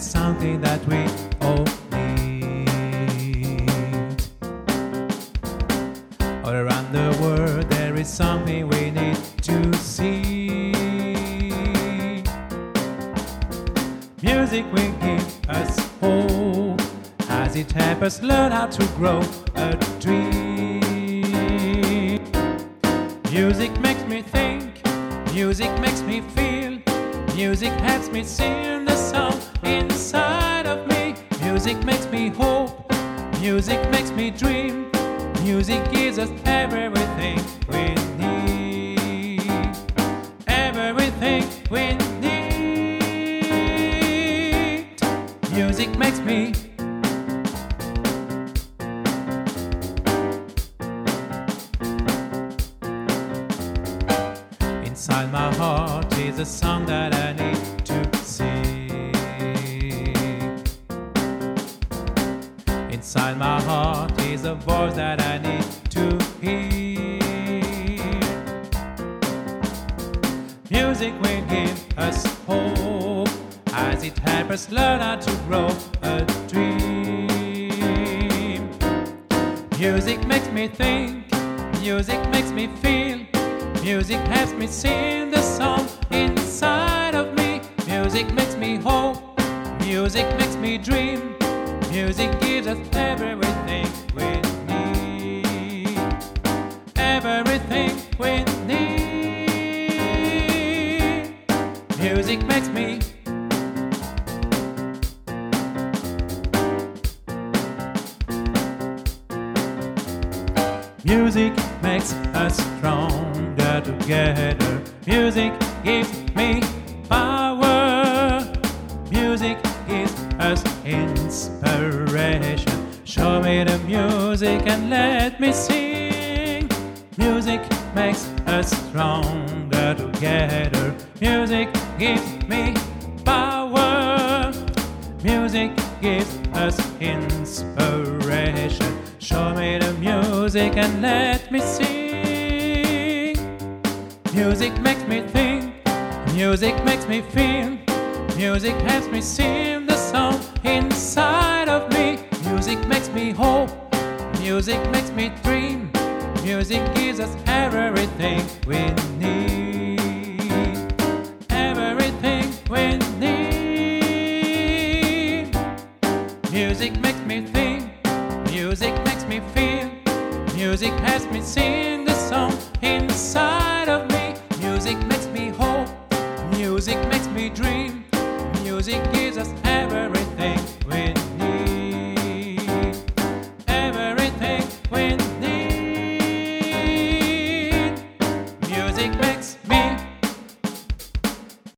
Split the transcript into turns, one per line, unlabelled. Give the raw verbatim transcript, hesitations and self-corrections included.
something that we all need. All around the world there is something we need to see. Music will give us hope as it helps us learn how to grow a dream. Music makes me think, music makes me feel, music helps me sing the song inside of me. Music makes me hope, music makes me dream, music gives us everything we need. Everything we need. Music makes me. Inside my heart is a song that I need to sing. Inside my heart is a voice that I need to hear. Music will give us hope as it helps us learn how to grow a dream. Music makes me think, music makes me feel, music helps me sing the song inside of me. Music makes me hope, music makes me dream, music gives us everything we need. Everything we need. Music makes me. Music makes us stronger together. Music gives me power. Music gives us inspiration. Show me the music and let me sing. Music makes us stronger together. Music gives me power. Music gives us inspiration. Show me the music and let me sing. Music makes me think, music makes me feel, music helps me sing the song inside of me. Music makes me hope, music makes me dream, music gives us everything we need. Everything we need. Music makes me think, music makes me feel, music helps me sing the song inside of me. Music makes me hope, music makes me dream, music gives us